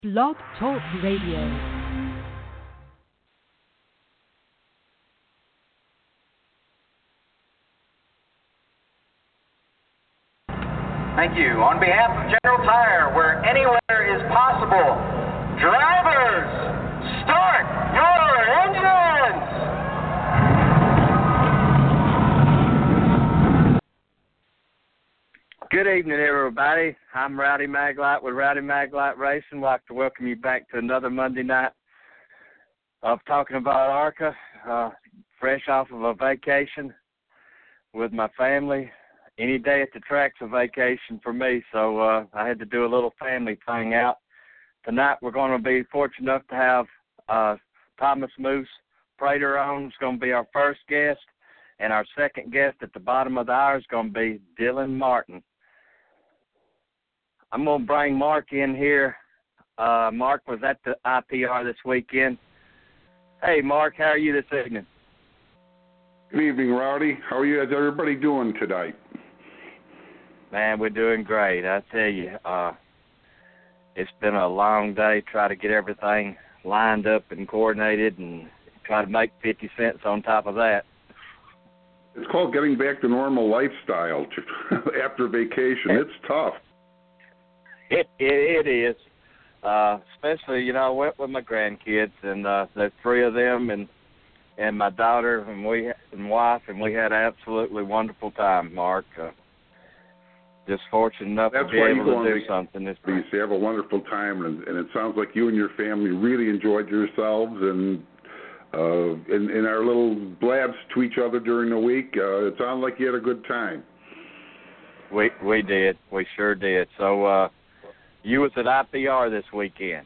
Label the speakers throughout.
Speaker 1: Blog Talk Radio.
Speaker 2: Thank you. On behalf of General Tire, where anywhere is possible, drivers, start your engines! Good evening, everybody. I'm Rowdy Maglite with Rowdy Maglite Racing. I'd like to welcome you back to another Monday night of talking about ARCA, fresh off of a vacation with my family. Any day at the track's a vacation for me, so I had to do a little family thing out. Tonight we're going to be fortunate enough to have Thomas Moose Prater on. It's going to be our first guest, and our second guest at the bottom of the hour is going to be Dylan Martin. I'm going to bring Mark in here. Mark was at the IPR this weekend. Hey, Mark, how are you this evening?
Speaker 3: Good evening, Rowdy. How are you? How's everybody doing tonight?
Speaker 2: Man, we're doing great. I tell you, it's been a long day. Try to get everything lined up and coordinated and try to make 50 cents on top of that.
Speaker 3: It's called getting back to normal lifestyle after vacation. It's tough.
Speaker 2: It is. Especially, you know, I went with my grandkids, and there's three of them, and my daughter and wife, and we had an absolutely wonderful time, Mark. Just fortunate enough to be able to do something this week.
Speaker 3: You have a wonderful time, and it sounds like you and your family really enjoyed yourselves, and in our little blabs to each other during the week, it sounded like you had a good time.
Speaker 2: We did. We sure did. So you was at IPR this weekend.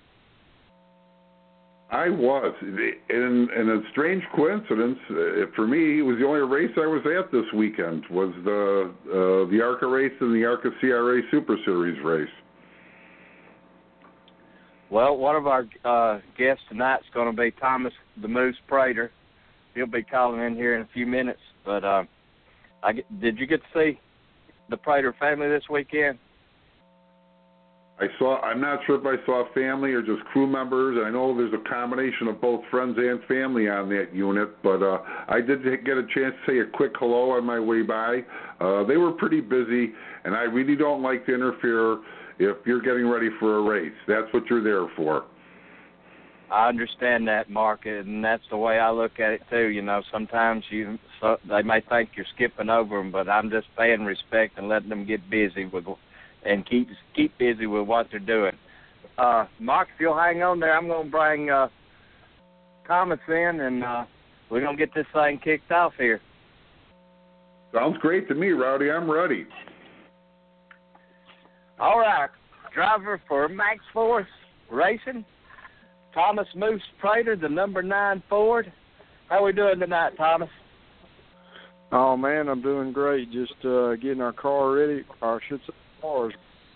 Speaker 2: I was.
Speaker 3: In a strange coincidence, for me, it was the only race I was at this weekend, was the ARCA race and the ARCA CRA Super Series race.
Speaker 2: Well, one of our guests tonight is going to be Thomas the Moose Prater. He'll be calling in here in a few minutes. But did you get to see the Prater family this weekend?
Speaker 3: I'm not sure if I saw family or just crew members. I know there's a combination of both friends and family on that unit, but I did get a chance to say a quick hello on my way by. They were pretty busy, and I really don't like to interfere if you're getting ready for a race. That's what you're there for.
Speaker 2: I understand that, Mark, and that's the way I look at it, too. You know, sometimes they may think you're skipping over them, but I'm just paying respect and letting them get busy and keep busy with what they're doing. Mark, if you'll hang on there, I'm going to bring Thomas in, and we're going to get this thing kicked off here.
Speaker 3: Sounds great to me, Rowdy. I'm ready.
Speaker 2: All right. Driver for Max Force Racing, Thomas Moose Prater, the number 9 Ford. How we doing tonight, Thomas?
Speaker 4: Oh, man, I'm doing great. Just getting our car ready, or should say cars.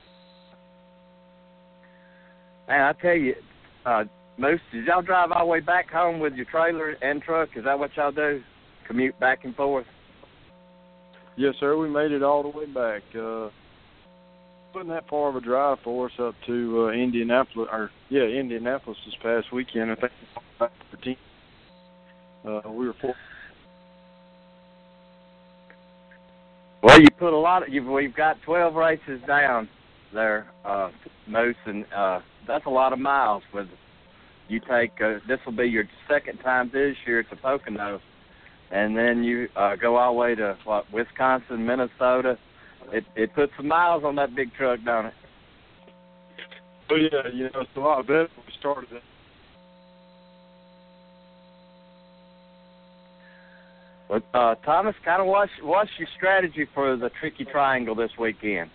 Speaker 2: Man, I tell you, Moose, did y'all drive all the way back home with your trailer and truck? Is that what y'all do? Commute back and forth?
Speaker 4: Yes, sir. We made it all the way back. Wasn't that far of a drive for us up to Indianapolis this past weekend. I think back for 10. We were 4.
Speaker 2: Well, you put we've got 12 races down there, Moose, and that's a lot of miles. With you take this will be your second time this year at the Poconos, and then you go all the way to Wisconsin, Minnesota. It puts some miles on that big truck, don't it?
Speaker 4: Oh yeah, you know, it's a lot better when we started it.
Speaker 2: But Thomas, kind of what's your strategy for the Tricky Triangle this weekend?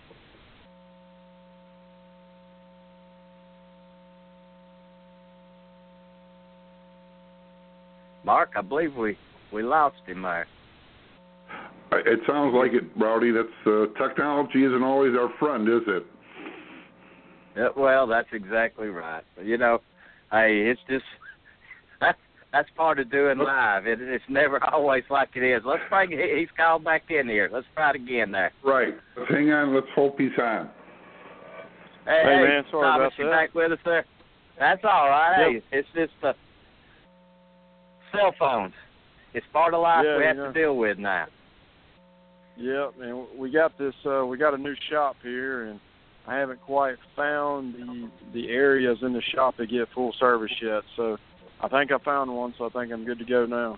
Speaker 2: Mark, I believe we lost him there.
Speaker 3: It sounds like it, Rowdy. That's technology isn't always our friend, is it?
Speaker 2: Yeah, well, that's exactly right. You know, hey, it's just that's part of doing live. It's never always like it is. Let's bring he's called back in here. Let's try it again there.
Speaker 3: Right. Hang on. Let's hope he's on.
Speaker 2: Hey
Speaker 4: man, sorry
Speaker 2: Thomas,
Speaker 4: about
Speaker 2: you
Speaker 4: that.
Speaker 2: back with us there? That's all right.
Speaker 4: Yep.
Speaker 2: Hey, it's just cell phones. It's part of life
Speaker 4: Yeah,
Speaker 2: we have to deal with now.
Speaker 4: Yep, and we got this. We got a new shop here, and I haven't quite found the areas in the shop that get full service yet. So I think I found one. So I think I'm good to go now.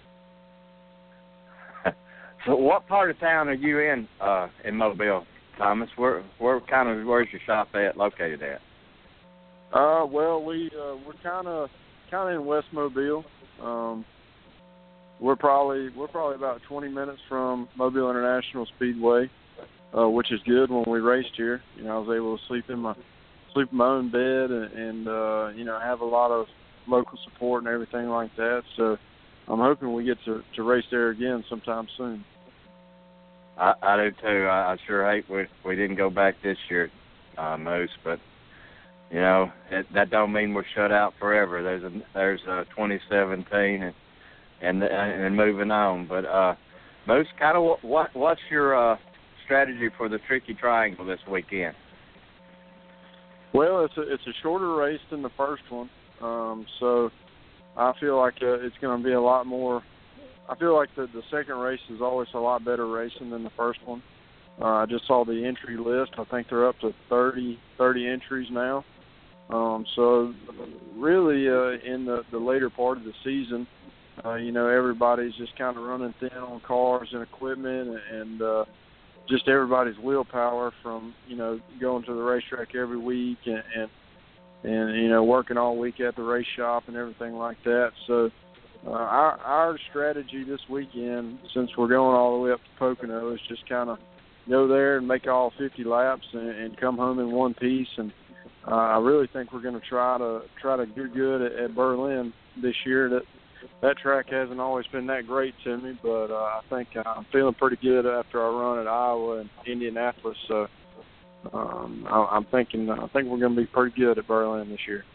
Speaker 2: So what part of town are you in Mobile, Thomas? Where's your shop located at?
Speaker 4: Well, we're kind of in West Mobile. We're probably about 20 minutes from Mobile International Speedway, which is good. When we raced here, I was able to sleep in my own bed and have a lot of local support and everything like that. So I'm hoping we get to race there again sometime soon.
Speaker 2: I do too. I sure hate we didn't go back this year, Moose, but that don't mean we're shut out forever. There's 2017 and moving on. But Moose, kind of what's your strategy for the Tricky Triangle this weekend?
Speaker 4: Well, it's a shorter race than the first one, so I feel like it's going to be a lot more. I feel like the second race is always a lot better racing than the first one. I just saw the entry list. I think they're up to 30 entries now. So really in the later part of the season, everybody's just kind of running thin on cars and equipment and just everybody's willpower from, going to the racetrack every week and working all week at the race shop and everything like that. So our strategy this weekend, since we're going all the way up to Pocono, is just kind of go there and make all 50 laps and come home in one piece. And I really think we're going to try to do good at Berlin this year. That track hasn't always been that great to me, but I think I'm feeling pretty good after I run at Iowa and Indianapolis. So I think we're going to be pretty good at Berlin this year.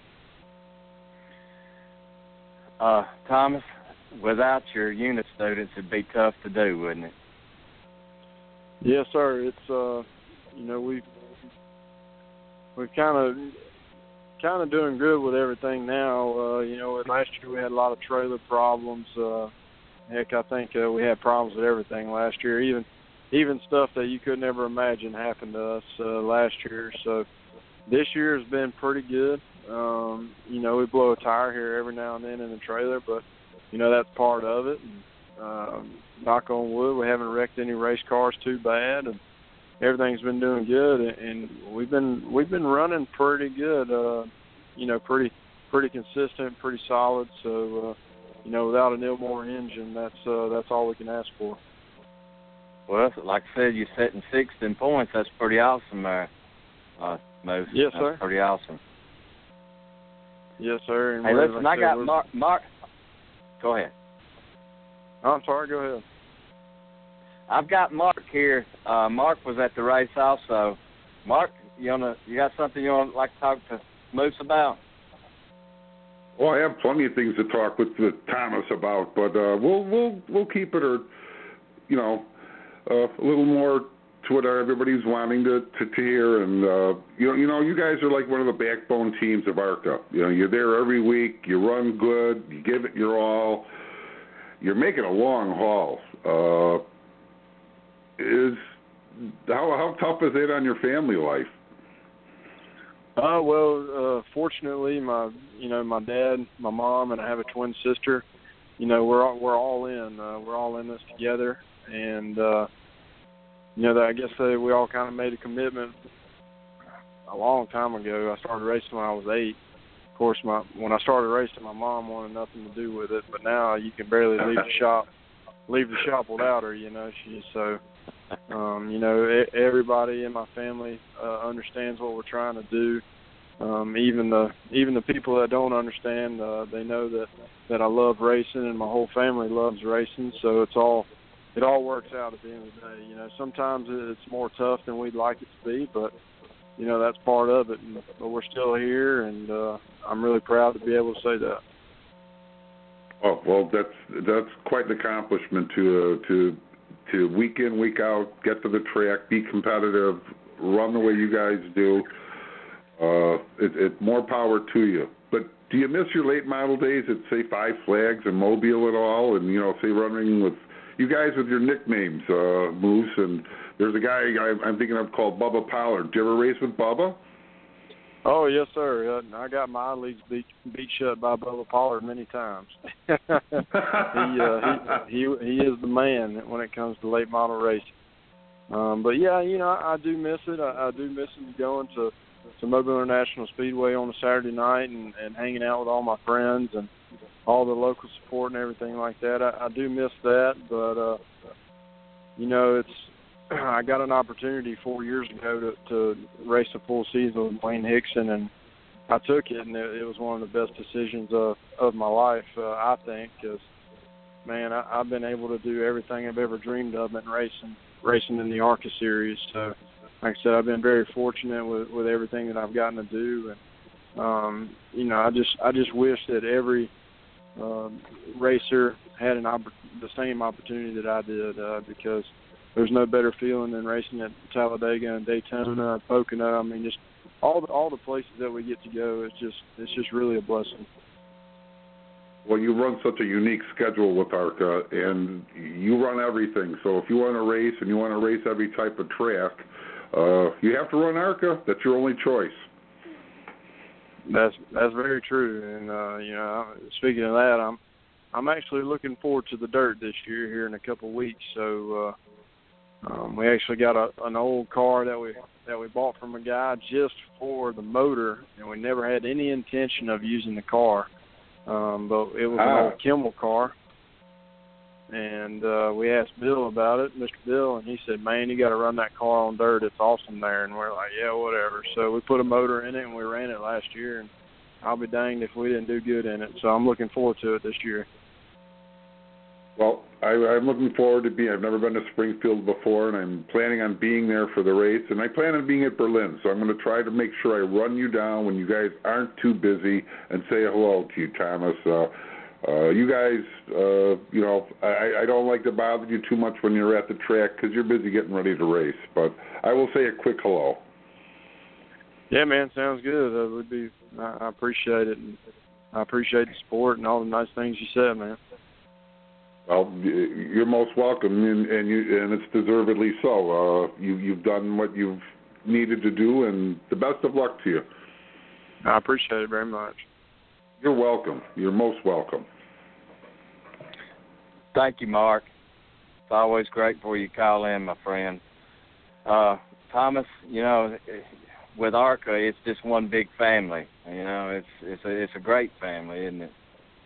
Speaker 2: Thomas, without your unit students, it'd be tough to do, wouldn't it?
Speaker 4: Yes, sir. It's we've kind of doing good with everything now. Last year we had a lot of trailer problems. Heck, I think we had problems with everything last year. Even stuff that you could never imagine happened to us last year. So this year has been pretty good. We blow a tire here every now and then in the trailer, but that's part of it. And, knock on wood, we haven't wrecked any race cars too bad, and everything's been doing good. And we've been running pretty good. Pretty consistent, pretty solid. So without an Ilmore engine, that's all we can ask for.
Speaker 2: Well, like I said, you're setting 6th in points. That's pretty awesome, Moose.
Speaker 4: Yes, sir.
Speaker 2: That's pretty awesome.
Speaker 4: Yes, sir. And
Speaker 2: hey, listen, I got Mark. Go ahead.
Speaker 4: Oh, I'm sorry. Go ahead.
Speaker 2: I've got Mark here. Mark was at the race also. Mark, you got something you want to like to talk to Moose about?
Speaker 3: Well, I have plenty of things to talk with Thomas about, but we'll keep it, a little more to what everybody's wanting to hear. And you guys are like one of the backbone teams of ARCA. You're there every week. You run good. You give it your all. You're making a long haul. How tough is it on your family life?
Speaker 4: Fortunately, my dad, my mom, and I have a twin sister. We're all in. We're all in this together, and I guess we all kind of made a commitment a long time ago. I started racing when I was 8. Of course, when I started racing, my mom wanted nothing to do with it, but now you can barely leave the shop without her. She's so. Everybody in my family understands what we're trying to do. Even the people that don't understand, they know that I love racing, and my whole family loves racing. So it all works out at the end of the day. Sometimes it's more tough than we'd like it to be, but that's part of it. But we're still here, and I'm really proud to be able to say that.
Speaker 3: Oh well, that's quite an accomplishment to week in, week out, get to the track, be competitive, run the way you guys do. More power to you. But do you miss your late model days at, say, Five Flags and Mobile at all? And, say, running with you guys with your nicknames, Moose, and there's a guy I'm thinking of called Bubba Pollard. Did you ever race with Bubba?
Speaker 4: Oh, yes, sir. I got my leads beat shut by Bubba Pollard many times. He is the man when it comes to late model racing. But, yeah, I do miss it. I do miss going to Mobile International Speedway on a Saturday night and hanging out with all my friends and all the local support and everything like that. I do miss that, but, I got an opportunity 4 years ago to race a full season with Wayne Hickson, and I took it, and it was one of the best decisions of my life, I think, because, man, I've been able to do everything I've ever dreamed of in racing in the ARCA series. So, like I said, I've been very fortunate with everything that I've gotten to do, and I just wish that every racer had the same opportunity that I did, because there's no better feeling than racing at Talladega and Daytona, Pocono. I mean, just all the places that we get to go. It's just really a blessing.
Speaker 3: Well, you run such a unique schedule with ARCA, and you run everything. So if you want to race and you want to race every type of track, you have to run ARCA. That's your only choice.
Speaker 4: That's very true. And speaking of that, I'm actually looking forward to the dirt this year here in a couple of weeks. So we actually got an old car that we bought from a guy just for the motor, and we never had any intention of using the car. But it was an old Kimmel car, and we asked Bill about it, Mr. Bill, and he said, "Man, you got to run that car on dirt. It's awesome there." And we're like, "Yeah, whatever." So we put a motor in it, and we ran it last year, and I'll be danged if we didn't do good in it. So I'm looking forward to it this year.
Speaker 3: Well, I'm looking forward to I've never been to Springfield before, and I'm planning on being there for the race, and I plan on being at Berlin, so I'm going to try to make sure I run you down when you guys aren't too busy and say hello to you, Thomas. You guys, I don't like to bother you too much when you're at the track because you're busy getting ready to race, but I will say a quick hello.
Speaker 4: Yeah, man, sounds good. I appreciate it, and I appreciate the support and all the nice things you said, man.
Speaker 3: Well, you're most welcome, and it's deservedly so. You've done what you've needed to do, and the best of luck to you.
Speaker 4: I appreciate it very much.
Speaker 3: You're welcome. You're most welcome.
Speaker 2: Thank you, Mark. It's always great for you to call in, my friend. Thomas, with ARCA, it's just one big family. It's a great family, isn't it?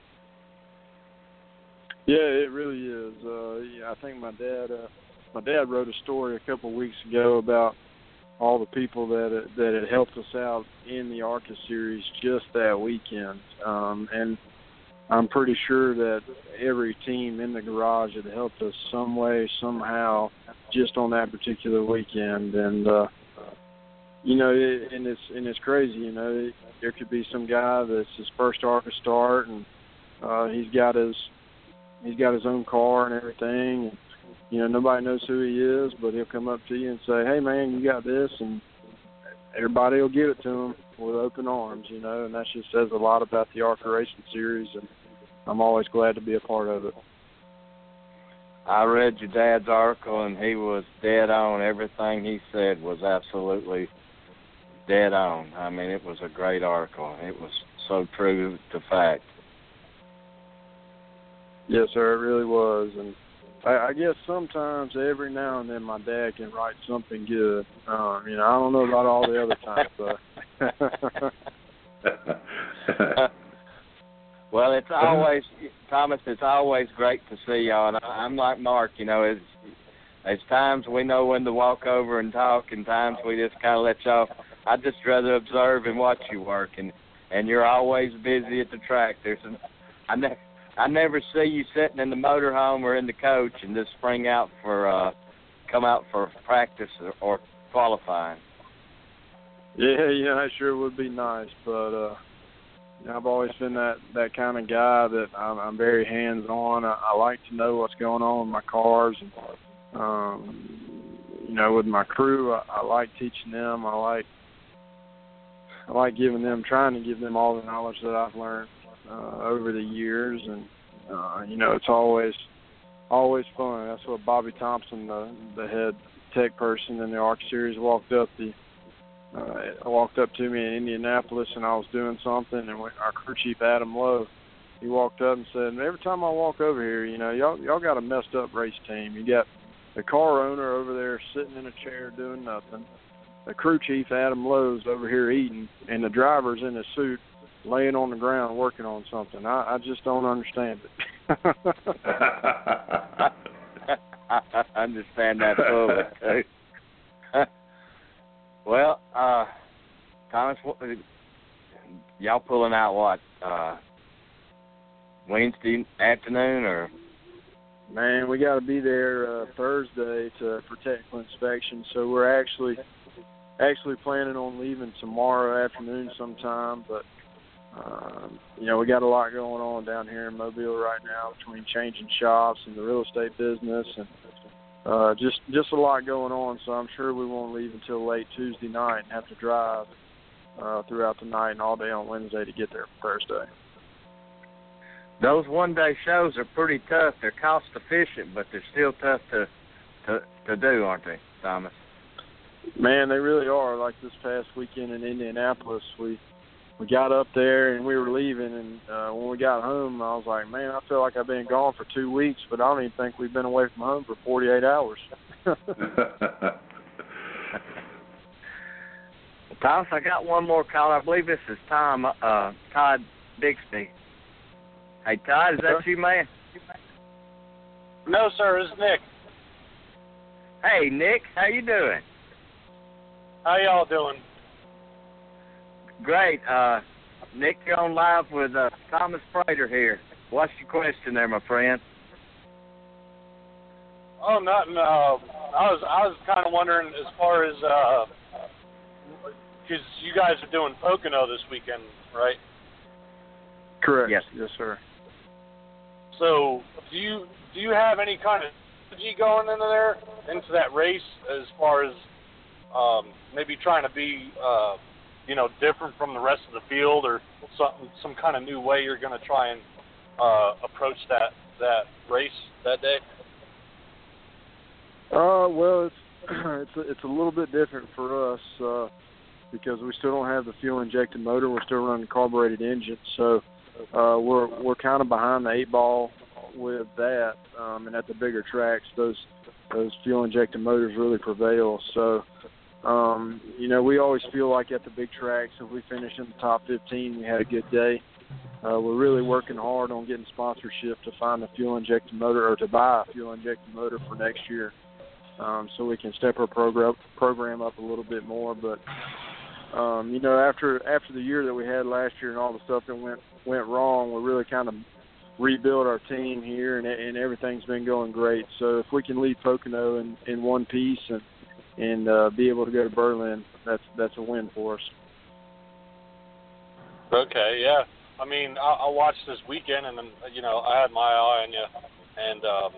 Speaker 4: Yeah, it really is. I think my dad wrote a story a couple of weeks ago about all the people that had helped us out in the ARCA series just that weekend. And I'm pretty sure that every team in the garage had helped us some way, somehow, just on that particular weekend. And it's crazy. There could be some guy that's his first ARCA start, and he's got his own car and everything, and nobody knows who he is, but he'll come up to you and say, "Hey man, you got this," and everybody will give it to him with open arms, and that just says a lot about the ARCA Racing Series, and I'm always glad to be a part of it.
Speaker 2: I read your dad's article, and he was dead on. Everything he said was absolutely dead on. I mean, it was a great article. It was so true to fact.
Speaker 4: Yes, sir, it really was. And I guess sometimes, every now and then, my dad can write something good. I don't know about all the other times, but.
Speaker 2: Well, it's always, Thomas, it's always great to see y'all. And I'm like Mark, there's times we know when to walk over and talk, and times we just kind of let y'all. I'd just rather observe and watch you work, and you're always busy at the track. I never see you sitting in the motorhome or in the coach and just come out for practice or qualifying.
Speaker 4: Yeah, it sure would be nice, but I've always been that kind of guy that I'm very hands-on. I like to know what's going on with my cars, and with my crew, I like teaching them. I trying to give them all the knowledge that I've learned over the years, and it's always fun. That's what Bobby Thompson, the head tech person in the ARC series, walked up to me in Indianapolis, and I was doing something, and our crew chief Adam Lowe, he walked up and said, "Every time I walk over here, y'all got a messed up race team. You got the car owner over there sitting in a chair doing nothing. The crew chief Adam Lowe's over here eating, and the driver's in his suit laying on the ground working on something. I just don't understand it."
Speaker 2: I understand that fully, too. Well, Thomas, y'all pulling out what, Wednesday afternoon, or?
Speaker 4: Man, we got to be there Thursday for technical inspection, so we're actually planning on leaving tomorrow afternoon sometime, but we got a lot going on down here in Mobile right now between changing shops and the real estate business, and just a lot going on. So I'm sure we won't leave until late Tuesday night and have to drive throughout the night and all day on Wednesday to get there for Thursday.
Speaker 2: Those one-day shows are pretty tough. They're cost-efficient, but they're still tough to do, aren't they, Thomas?
Speaker 4: Man, they really are. Like this past weekend in Indianapolis, we got up there and we were leaving, and when we got home, I was like, man, I feel like I've been gone for 2 weeks, but I don't even think we've been away from home for 48 hours.
Speaker 2: Thomas, I got one more caller. I believe this is Todd Bixby. Hey, Todd, is that you, man?
Speaker 5: No, sir, it's Nick.
Speaker 2: Hey, Nick, how you doing?
Speaker 5: How y'all doing?
Speaker 2: Great. Nick, you're on live with Thomas Prater here. What's your question there, my friend?
Speaker 5: Oh, nothing. I was kind of wondering as far as because you guys are doing Pocono this weekend, right?
Speaker 4: Correct.
Speaker 2: Yes, sir.
Speaker 5: So, do you have any kind of strategy going into that race as far as maybe trying to be different from the rest of the field, or some kind of new way you're going to try and approach that race that day?
Speaker 4: Well, it's a little bit different for us because we still don't have the fuel injected motor. We're still running carbureted engines, so we're kind of behind the 8 ball with that. And at the bigger tracks, those fuel injected motors really prevail. So we always feel like at the big tracks, if we finish in the top 15, we had a good day. We're really working hard on getting sponsorship to find a fuel injected motor, or to buy a fuel injected motor for next year, so we can step our program up a little bit more. But after the year that we had last year and all the stuff that went wrong, we really kind of rebuilt our team here, and everything's been going great. So if we can leave Pocono in one piece and be able to go to Berlin, that's a win for us.
Speaker 5: Okay, yeah. I mean, I watched this weekend, and I had my eye on you, and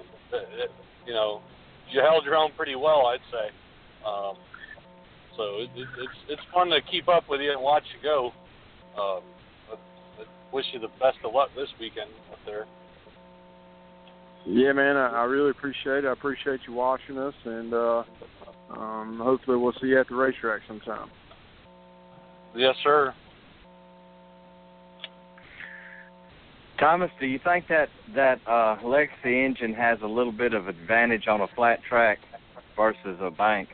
Speaker 5: you held your own pretty well, I'd say. So it's fun to keep up with you and watch you go. I wish you the best of luck this weekend up there.
Speaker 4: Yeah, man, I really appreciate it. I appreciate you watching us, and hopefully we'll see you at the racetrack sometime.
Speaker 5: Yes, sir.
Speaker 2: Thomas, do you think that Legacy engine has a little bit of advantage on a flat track versus a bank?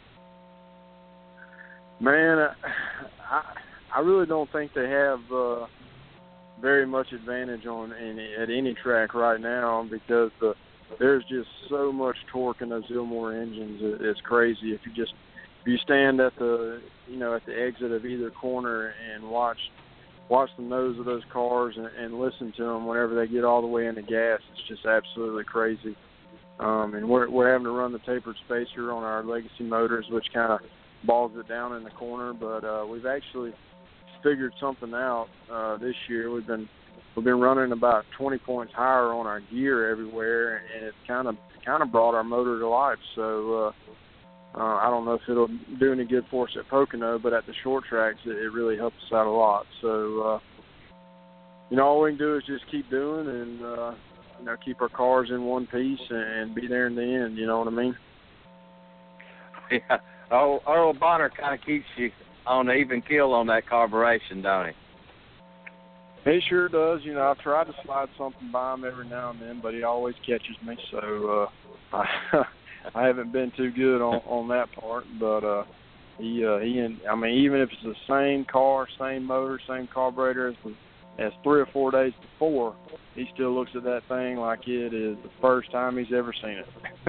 Speaker 4: Man, I really don't think they have very much advantage at any track right now, because there's just so much torque in those Ilmor engines. It's crazy. If you stand at the exit of either corner and watch the nose of those cars and listen to them whenever they get all the way into gas, it's just absolutely crazy. And we're having to run the tapered spacer on our Legacy motors, which kind of bogs it down in the corner. But we've actually figured something out this year. We've been running about 20 points higher on our gear everywhere, and it's kind of brought our motor to life. So I don't know if it'll do any good for us at Pocono, but at the short tracks, it really helps us out a lot. So, all we can do is just keep doing and, keep our cars in one piece and be there in the end, you know what I mean?
Speaker 2: Yeah. Earl Bonner kind of keeps you on an even keel on that carburation, don't he?
Speaker 4: He sure does. I try to slide something by him every now and then, but he always catches me. So I haven't been too good on that part. But even if it's the same car, same motor, same carburetor as 3 or 4 days before, he still looks at that thing like it is the first time he's ever seen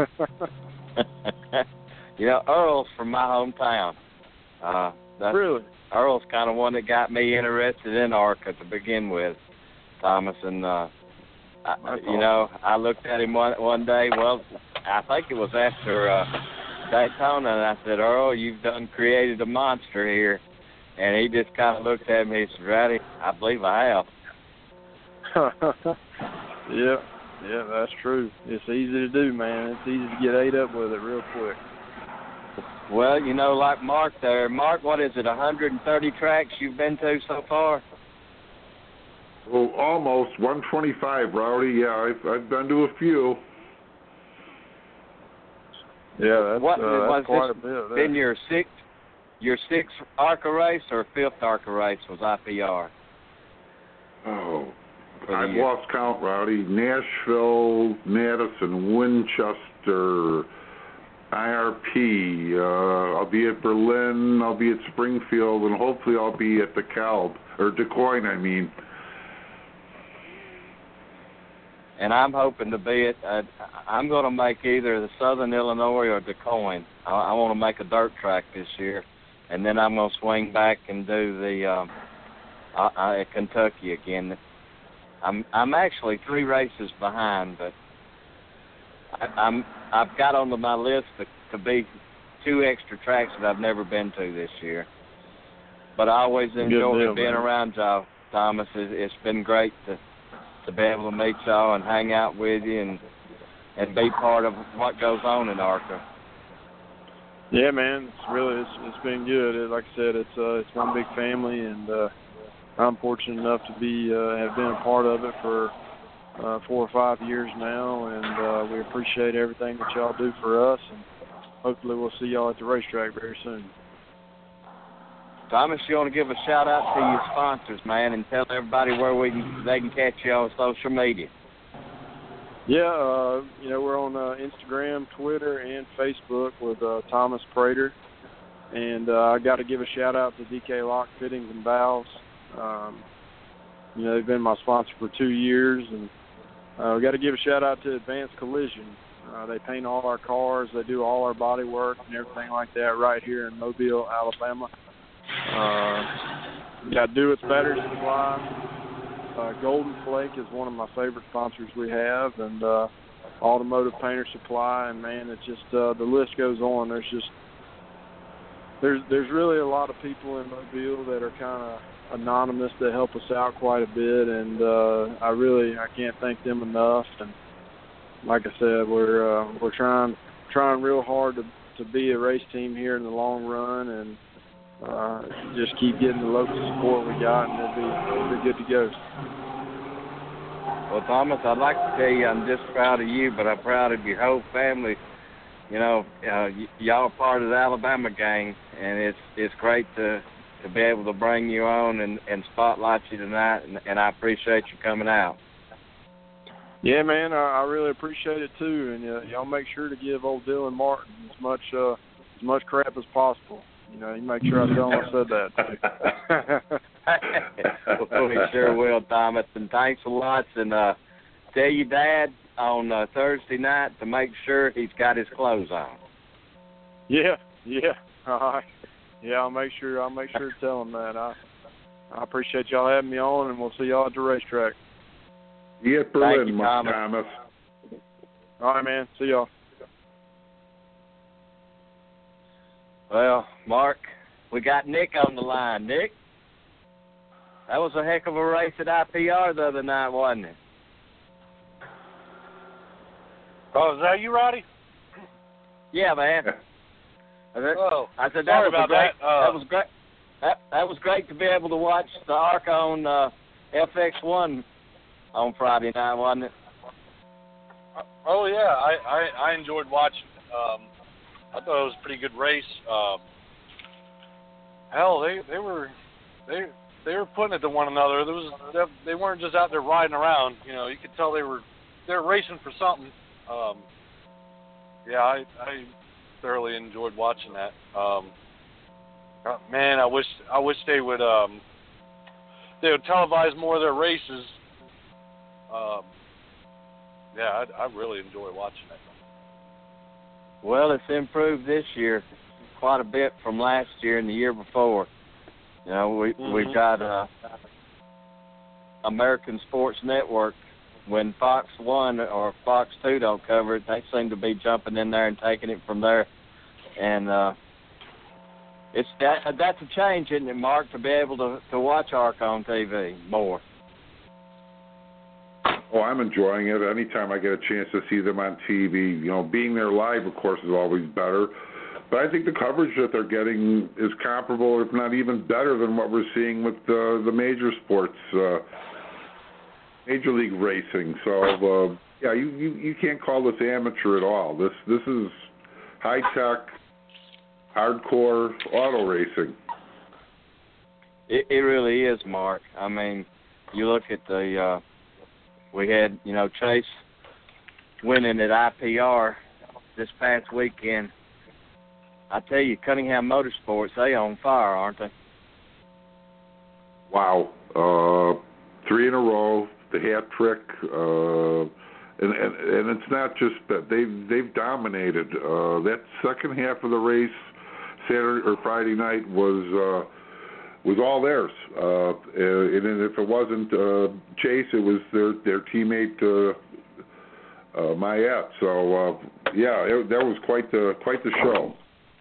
Speaker 4: it.
Speaker 2: Earl's from my hometown.
Speaker 4: Really?
Speaker 2: Earl's kind of one that got me interested in ARCA to begin with, Thomas. And, I looked at him one day. Well, I think it was after Daytona, and I said, Earl, you've created a monster here. And he just kind of looked at me and said, Rowdy, I believe I have.
Speaker 4: Yeah, that's true. It's easy to do, man. It's easy to get ate up with it real quick.
Speaker 2: Well, like Mark there. Mark, what is it, 130 tracks you've been to so far?
Speaker 3: Well, almost 125, Rowdy. Yeah, I've been to a few.
Speaker 4: Yeah, that's quite a bit.
Speaker 2: Been your sixth ARCA race or fifth ARCA race was IPR?
Speaker 3: Oh, I've lost count, Rowdy. Nashville, Madison, Winchester, IRP, I'll be at Berlin, I'll be at Springfield, and hopefully I'll be at DeQuoin, I mean.
Speaker 2: And I'm hoping to be at, I'm going to make either the Southern Illinois or DeQuoin. I want to make a dirt track this year, and then I'm going to swing back and do the Kentucky again. I'm actually 3 races behind, but I've got onto my list to be 2 extra tracks that I've never been to this year. But I always enjoy being around y'all, Thomas. It's been great to be able to meet y'all and hang out with you and be part of what goes on in ARCA.
Speaker 4: Yeah, man, it's been good. Like I said, it's one big family, and I'm fortunate enough to have been a part of it for 4 or 5 years now, and we appreciate everything that y'all do for us, and hopefully we'll see y'all at the racetrack very soon.
Speaker 2: Thomas, you want to give a shout out to your sponsors, man, and tell everybody where they can catch you on social media.
Speaker 4: Yeah, we're on Instagram, Twitter, and Facebook with Thomas Prater, and I got to give a shout out to DK Lock Fittings and Valves. They've been my sponsor for 2 years, and we got to give a shout out to Advanced Collision. They paint all our cars, they do all our body work and everything like that right here in Mobile, Alabama. Got Do It's Battery Supply. Golden Flake is one of my favorite sponsors we have, and Automotive Painter Supply, and man, it's just the list goes on. There's really a lot of people in Mobile that are kind of anonymous that help us out quite a bit, and I can't thank them enough. And like I said, we're trying real hard to be a race team here in the long run, and just keep getting the local support we got, and we'll be good to go.
Speaker 2: Well, Thomas, I'd like to tell you I'm just proud of you, but I'm proud of your whole family. Y'all are part of the Alabama gang, and it's great to be able to bring you on and spotlight you tonight, and I appreciate you coming out.
Speaker 4: Yeah, man, I really appreciate it too, and y'all make sure to give old Dylan Martin as much crap as possible. You make sure I tell him I said
Speaker 2: that. Well, we sure will, Thomas, and thanks a lot, and tell your dad on Thursday night to make sure he's got his clothes on.
Speaker 4: Yeah, all right. Yeah, I'll make sure to tell him that. I appreciate y'all having me on, and we'll see y'all at the racetrack.
Speaker 3: See you at Berlin, Thomas.
Speaker 4: All right, man. See y'all.
Speaker 2: Well, Mark, we got Nick on the line. Nick, that was a heck of a race at IPR the other night, wasn't it?
Speaker 5: Oh, is that you, Roddy?
Speaker 2: Yeah, man.
Speaker 5: Oh,
Speaker 2: I said
Speaker 5: sorry about that.
Speaker 2: That was great. That was great to be able to watch the ARCA on FX1 on Friday night, wasn't it?
Speaker 5: Oh yeah, I enjoyed watching. I thought it was a pretty good race. Hell, they were putting it to one another. They weren't just out there riding around. You know, you could tell they were racing for something. Yeah, I thoroughly enjoyed watching that. Man, I wish they would televise more of their races. Yeah, I really enjoy watching it.
Speaker 2: Well, it's improved this year quite a bit from last year and the year before. You know, we've got American Sports Network. When Fox 1 or Fox 2 don't cover it, they seem to be jumping in there and taking it from there. And that's a change, isn't it, Mark, to be able to watch ARCA on TV more?
Speaker 3: Oh, I'm enjoying it. Anytime I get a chance to see them on TV, you know, being there live, of course, is always better. But I think the coverage that they're getting is comparable, if not even better, than what we're seeing with the major sports, Major League Racing. So, yeah, you can't call this amateur at all. This is high-tech, hardcore auto racing.
Speaker 2: It really is, Mark. I mean, you look at we had, you know, Chase winning at IPR this past weekend. I tell you, Cunningham Motorsports, they on fire, aren't they?
Speaker 3: Wow. 3 in a row, the hat trick, and it's not just that they've dominated. That second half of the race, Saturday or Friday night, was all theirs. And if it wasn't Chase, it was their teammate Mayette. So that was quite the show.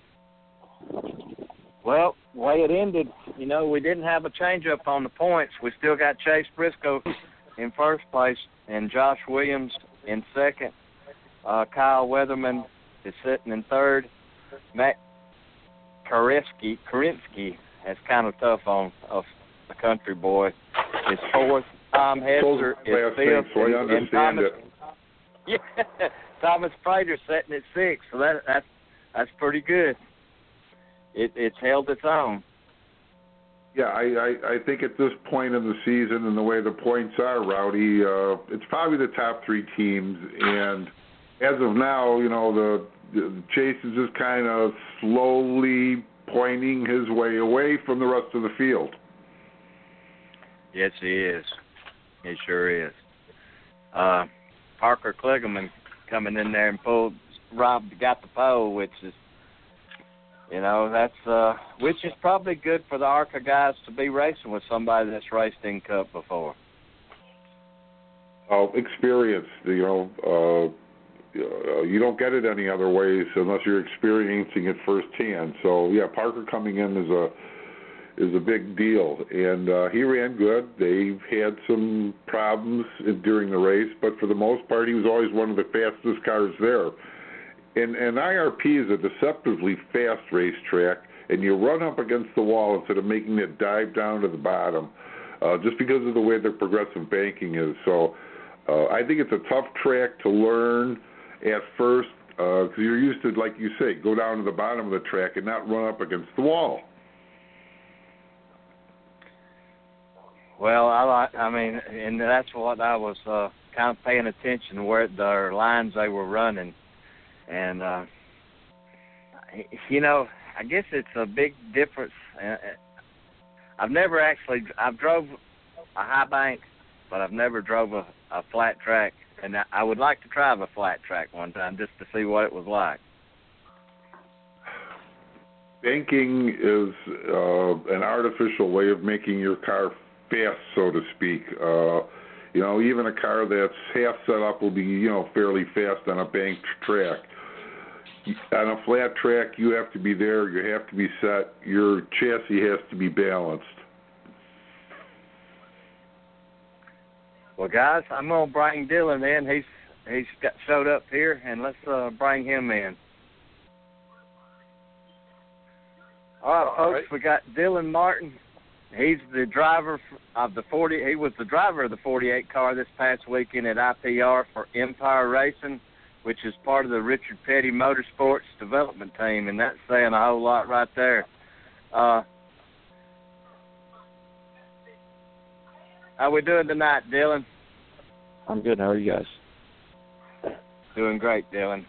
Speaker 2: Well, the way it ended, you know, we didn't have a change-up on the points. We still got Chase Briscoe in first place and Josh Williams in second. Kyle Weatherman is sitting in third. Matt Karinsky, that's kind of tough on a country boy, is fourth. Tom Hester is fifth.
Speaker 3: So I understand it.
Speaker 2: Yeah, Thomas Prater sitting at sixth. So that's pretty good. It's held its own.
Speaker 3: Yeah, I think at this point in the season and the way the points are, Rowdy, it's probably the top 3 teams. And as of now, you know, the Chase is just kind of slowly pointing his way away from the rest of the field.
Speaker 2: Yes, he is. He sure is. Parker Kligerman coming in there and got the pole, which is, you know, that's which is probably good for the ARCA guys to be racing with somebody that's raced in Cup before.
Speaker 3: Experience, you know, you don't get it any other ways unless you're experiencing it firsthand. So yeah, Parker coming in is a big deal, and he ran good. They've had some problems during the race, but for the most part, he was always one of the fastest cars there. And IRP is a deceptively fast racetrack, and you run up against the wall instead of making it dive down to the bottom, just because of the way the progressive banking is. So I think it's a tough track to learn at first, because you're used to, like you say, go down to the bottom of the track and not run up against the wall.
Speaker 2: Well, I mean, and that's what I was kind of paying attention to, where the lines they were running. And, you know, I guess it's a big difference. I've drove a high bank, but I've never drove a flat track. And I would like to try a flat track one time just to see what it was like.
Speaker 3: Banking is an artificial way of making your car fast, so to speak. You know, even a car that's half set up will be, you know, fairly fast on a banked track. On a flat track, you have to be there, you have to be set, your chassis has to be balanced.
Speaker 2: Well, guys, I'm going to bring Dylan in. He's showed up here, and let's bring him in. right, folks,
Speaker 5: right.
Speaker 2: we got Dylan Martin. He's the driver of the 40. He was the driver of the 48 car this past weekend at IPR for Empire Racing, which is part of the Richard Petty Motorsports development team, and that's saying a whole lot right there. How we doing tonight, Dylan?
Speaker 6: I'm good. How are you guys?
Speaker 2: Doing great, Dylan.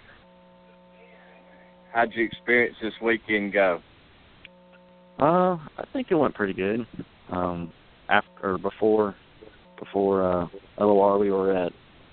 Speaker 2: How'd your experience this weekend go?
Speaker 6: I think it went pretty good. Before LOR, we were at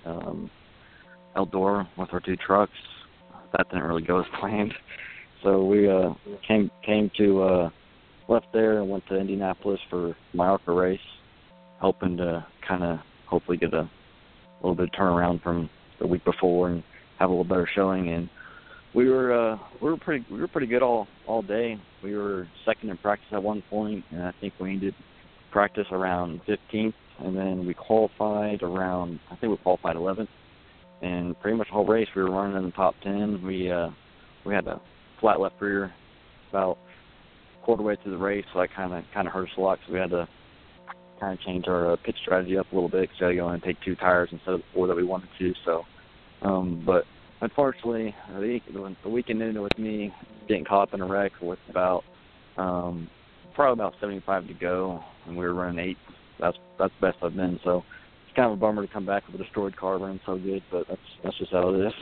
Speaker 6: Eldora with our 2 trucks. That didn't really go as planned, so we came to left there and went to Indianapolis for my ARCA race, hoping to kind of hopefully get a little bit of turnaround from the week before and have a little better showing. And we were pretty good all day. We were second in practice at one point, and I think we ended practice around 15th, and then we qualified 11th. And pretty much the whole race we were running in the top 10. We had a flat left rear about quarter way through the race, so that kind of hurt us a lot because we had to kind of change our pit strategy up a little bit because we had to go and take 2 tires instead of the 4 that we wanted to. So, but unfortunately, the weekend ended with me getting caught up in a wreck with probably about 75 to go, and we were running 8. That's the best I've been. So it's kind of a bummer to come back with a destroyed car running so good, but that's just how it is.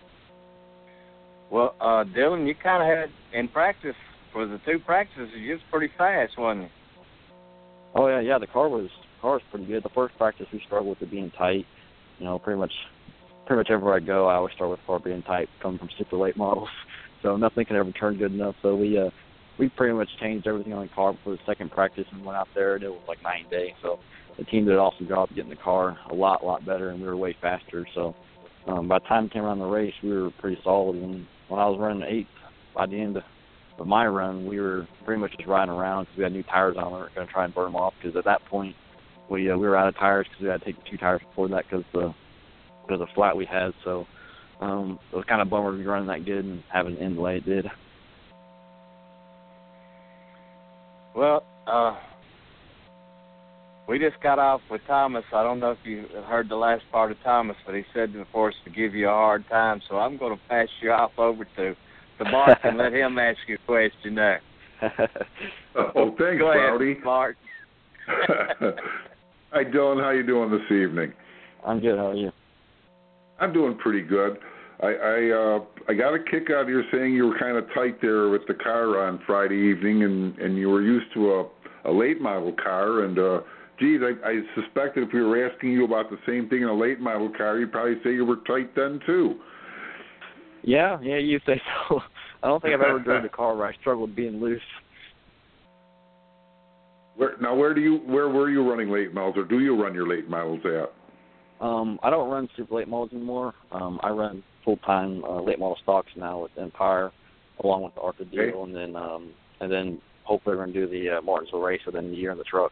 Speaker 2: Well, Dylan, you kind of had in practice for the 2 practices. You was pretty fast, wasn't you?
Speaker 6: Oh yeah. The car was pretty good. The first practice we struggled with it being tight. You know, pretty much everywhere I go, I always start with the car being tight, coming from super late models. So nothing can ever turn good enough. So we pretty much changed everything on the car before the second practice and went out there, and it was like night and day. So the team did an awesome job getting the car a lot better, and we were way faster. So by the time it came around the race, we were pretty solid. And when I was running 8th, by the end of my run, we were pretty much just riding around because we had new tires on. We weren't going to try and burn them off because at that point we were out of tires because we had to take 2 tires before that because of the flat we had. So it was kind of a bummer to be running that good and having it end the way it did.
Speaker 2: Well, we just got off with Thomas. I don't know if you heard the last part of Thomas, but he said for us to give you a hard time, so I'm going to pass you off over to Mark and let him ask you a question there.
Speaker 3: Oh, thanks,
Speaker 2: Go ahead,
Speaker 3: Rowdy.
Speaker 2: Mark.
Speaker 3: Hi, Dylan. How you doing this evening?
Speaker 6: I'm good. How are you?
Speaker 3: I'm doing pretty good. I got a kick out of you saying you were kind of tight there with the car on Friday evening, and you were used to a late model car. And geez, I suspected if we were asking you about the same thing in a late model car, you'd probably say you were tight then too.
Speaker 6: Yeah, you say so. I don't think I've ever driven a car where I struggled being loose.
Speaker 3: Where were you running late models, or do you run your late models at?
Speaker 6: I don't run super late models anymore. I run full-time late model stocks now with Empire, along with the ARCA deal,
Speaker 3: okay.
Speaker 6: and then hopefully we're going to do the Martinsville race within the year in the trucks.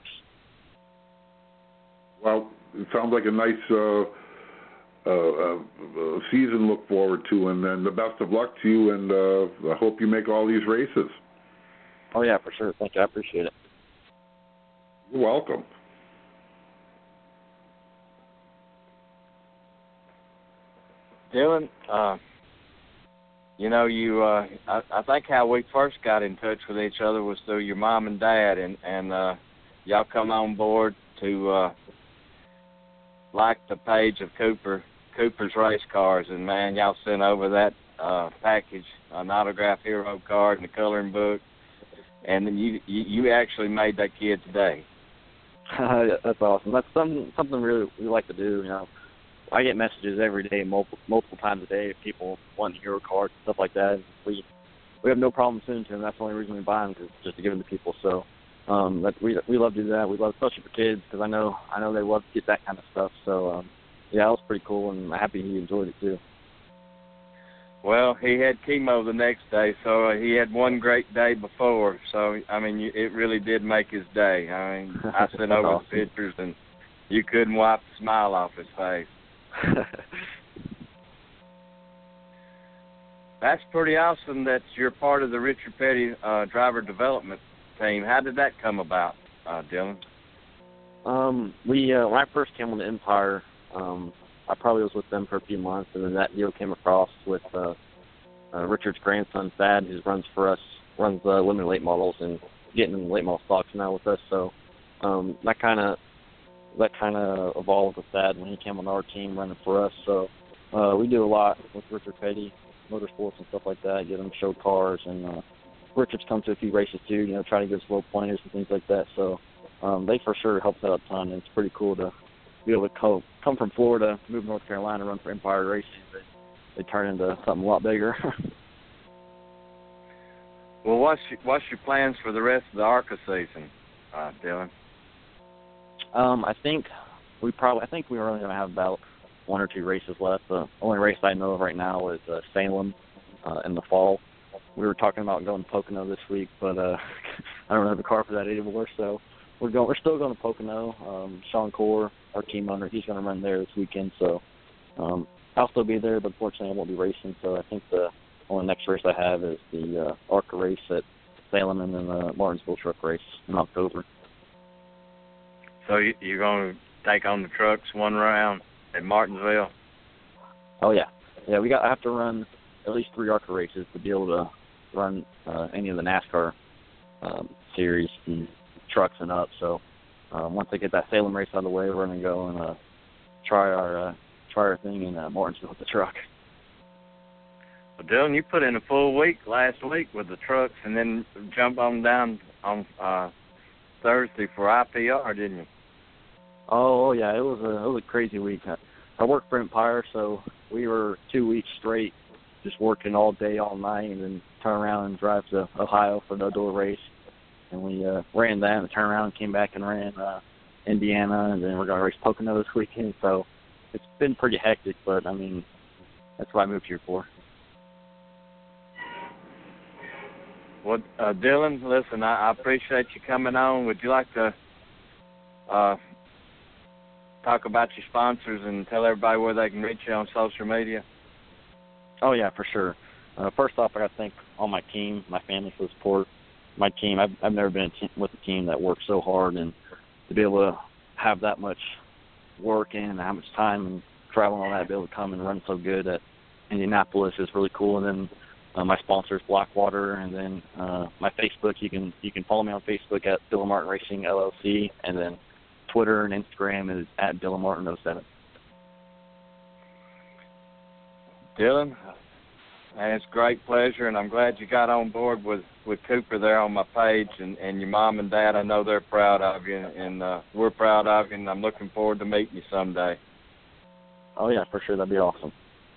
Speaker 3: Well, it sounds like a nice season to look forward to, and then the best of luck to you, and I hope you make all these races.
Speaker 6: Oh, yeah, for sure. Thank you. I appreciate it.
Speaker 3: You're welcome.
Speaker 2: Dylan, I think how we first got in touch with each other was through your mom and dad, and y'all come on board to like the page of Cooper's race cars, and man, y'all sent over that package, an autograph hero card and a coloring book, and then you actually made that kid's day.
Speaker 6: That's awesome. That's something really we like to do. You know, I get messages every day, multiple times a day, of people wanting hero cards and stuff like that. And we have no problem sending to them. That's the only reason we buy them, just to give them to people. So we love to do that. We love, especially for kids, because I know they love to get that kind of stuff. So yeah, it was pretty cool, and I'm happy he enjoyed it too.
Speaker 2: Well, he had chemo the next day, so he had one great day before. So, I mean, it really did make his day. I mean, I sent over
Speaker 6: awesome.
Speaker 2: the pictures, and you couldn't wipe the smile off his face. That's pretty awesome that you're part of the Richard Petty driver development team. How did that come about, Dylan?
Speaker 6: When I first came on the Empire, I probably was with them for a few months, and then that deal came across with Richard's grandson, Thad, who runs limited late models and getting in late model stocks now with us. So that kind of evolved with Thad when he came on our team running for us. So we do a lot with Richard Petty Motorsports and stuff like that, get them show cars, and Richard's come to a few races too, trying to get us low pointers and things like that. So they for sure helped out a ton, and it's pretty cool to be able to come from Florida, move to North Carolina, run for Empire Racing. They turn into something a lot bigger.
Speaker 2: Well, what's your plans for the rest of the ARCA season, Dylan?
Speaker 6: I think we're only going to have about 1 or 2 races left. The only race I know of right now is Salem in the fall. We were talking about going to Pocono this week, but I don't have a car for that anymore. So we're still going to Pocono. Sean Core, our team owner, he's going to run there this weekend. So I'll still be there, but unfortunately I won't be racing. So I think the only next race I have is the ARCA race at Salem and then the Martinsville truck race in October.
Speaker 2: So you're going to take on the trucks one round at Martinsville?
Speaker 6: Oh yeah. I have to run at least 3 ARCA races to be able to run any of the NASCAR series and trucks and up. So once I get that Salem race out of the way, we're going to go and try our thing in Martinsville with the truck.
Speaker 2: Well, Dylan, you put in a full week last week with the trucks, and then jump on down on Thursday for IPR, didn't you?
Speaker 6: Oh yeah, it was a crazy week. I worked for Empire, so we were 2 weeks straight just working all day, all night, and then turn around and drive to Ohio for no door race. And we ran that and turned around and came back and ran Indiana, and then we're going to race Pocono this weekend. So it's been pretty hectic, but I mean, that's what I moved here for.
Speaker 2: Well, Dylan, listen, I appreciate you coming on. Would you like to talk about your sponsors and tell everybody where they can reach you on social media?
Speaker 6: Oh, yeah, for sure. First off, I got to thank all my team, my family for the support. My team, I've never been with a team that works so hard, and to be able to have that much work in and how much time and travel and all that, be able to come and run so good at Indianapolis is really cool. And then my sponsors, Blackwater, and then my Facebook. You can follow me on Facebook at Dylan Martin Racing LLC, and then Twitter and Instagram is at Dylan Martin 07.
Speaker 2: Dylan, and it's a great pleasure, and I'm glad you got on board with Cooper there on my page, and your mom and dad. I know they're proud of you, and we're proud of you, and I'm looking forward to meeting you someday.
Speaker 6: Oh yeah, for sure, that'd be awesome.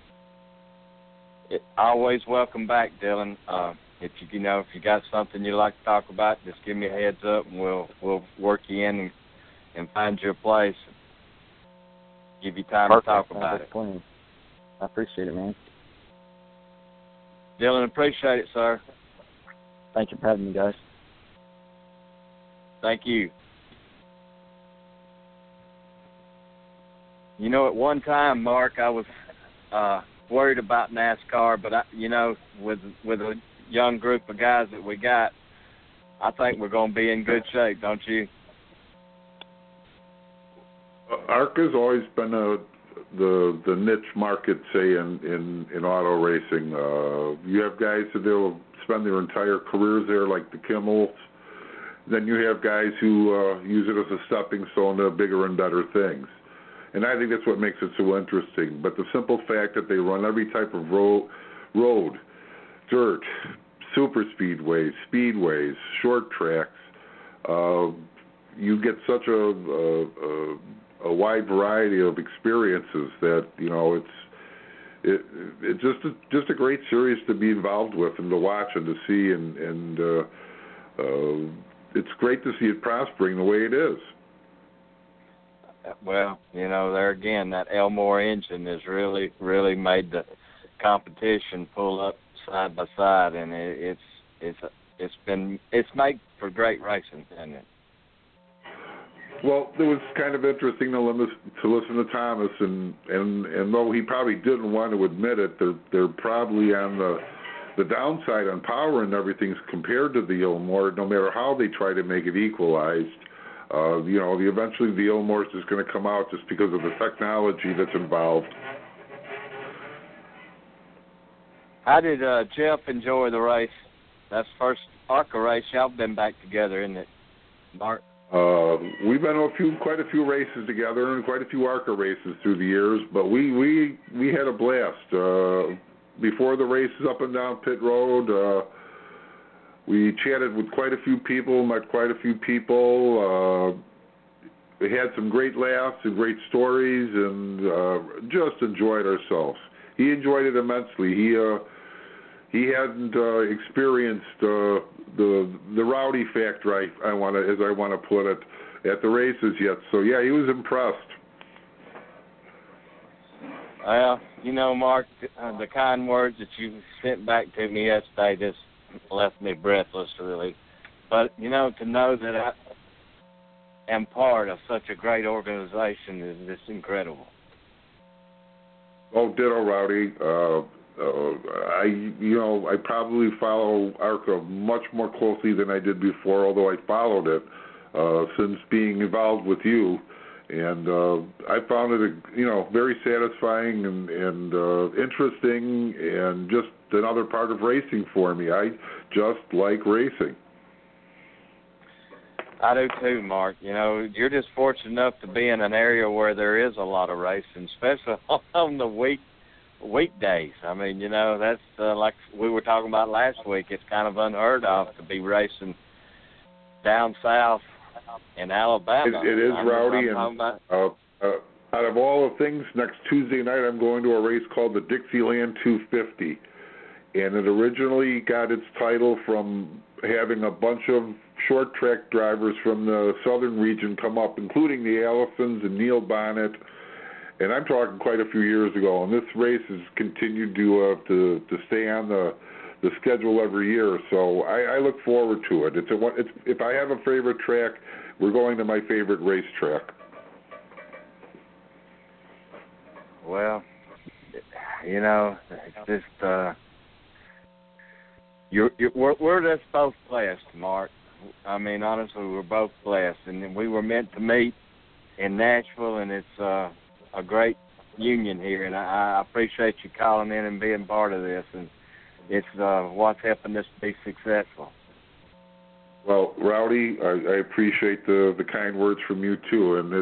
Speaker 2: Always welcome back, Dylan. If you got something you'd like to talk about, just give me a heads up, and we'll work you in and find you a place. Give you time
Speaker 6: Perfect.
Speaker 2: to talk about it.
Speaker 6: Plan. I appreciate it, man.
Speaker 2: Dylan, appreciate it, sir.
Speaker 6: Thank you for having me, guys.
Speaker 2: Thank you. At one time, Mark, I was worried about NASCAR, but with a young group of guys that we got, I think we're going to be in good shape, don't you?
Speaker 3: ARCA's always been the niche market, say in auto racing. You have guys that will spend their entire careers there, like the Kimmels. Then you have guys who use it as a stepping stone to bigger and better things. And I think that's what makes it so interesting. But the simple fact that they run every type of road, dirt, super speedways, short tracks, you get such a wide variety of experiences that it's just a great series to be involved with and to watch and to see, and it's great to see it prospering the way it is.
Speaker 2: Well, there again, that Elmore engine has really, really made the competition pull up side by side, and it's made for great racing, hasn't it?
Speaker 3: Well, it was kind of interesting to listen to Thomas, and though he probably didn't want to admit it, they're probably on the downside on power and everything's compared to the Ilmor, no matter how they try to make it equalized, eventually the Ilmor is going to come out just because of the technology that's involved.
Speaker 2: How did Jeff enjoy the race? That's the first ARCA race y'all been back together, isn't it, Mark?
Speaker 3: We've been to quite a few races together and quite a few ARCA races through the years, but we had a blast. Before the races up and down pit road, we chatted with quite a few people, met quite a few people. We had some great laughs and great stories, and just enjoyed ourselves. He enjoyed it immensely. He hadn't experienced the rowdy factor, as I want to put it, at the races yet. So yeah, he was impressed.
Speaker 2: Well, Mark, the kind words that you sent back to me yesterday just left me breathless, really. But, to know that I am part of such a great organization is just incredible.
Speaker 3: Oh, ditto, Rowdy. I probably follow ARCA much more closely than I did before, although I followed it since being involved with you. And I found it, very satisfying and interesting, and just another part of racing for me. I just like racing.
Speaker 2: I do too, Mark. You're just fortunate enough to be in an area where there is a lot of racing, especially on the weekdays. I mean, that's like we were talking about last week. It's kind of unheard of to be racing down south in Alabama.
Speaker 3: It is, Rowdy, and out of all the things, next Tuesday night I'm going to a race called the Dixieland 250, and it originally got its title from having a bunch of short track drivers from the southern region come up, including the Allifons and Neil Bonnet, and I'm talking quite a few years ago. And this race has continued to stay on the schedule every year, so I look forward to it. If I have a favorite track, we're going to my favorite racetrack.
Speaker 2: Well, it's just we're just both blessed, Mark. I mean, honestly, we're both blessed, and we were meant to meet in Nashville, and it's a great union here, and I appreciate you calling in and being part of this, and it's what's helping us to be successful.
Speaker 3: Well, Rowdy, I appreciate the kind words from you too, and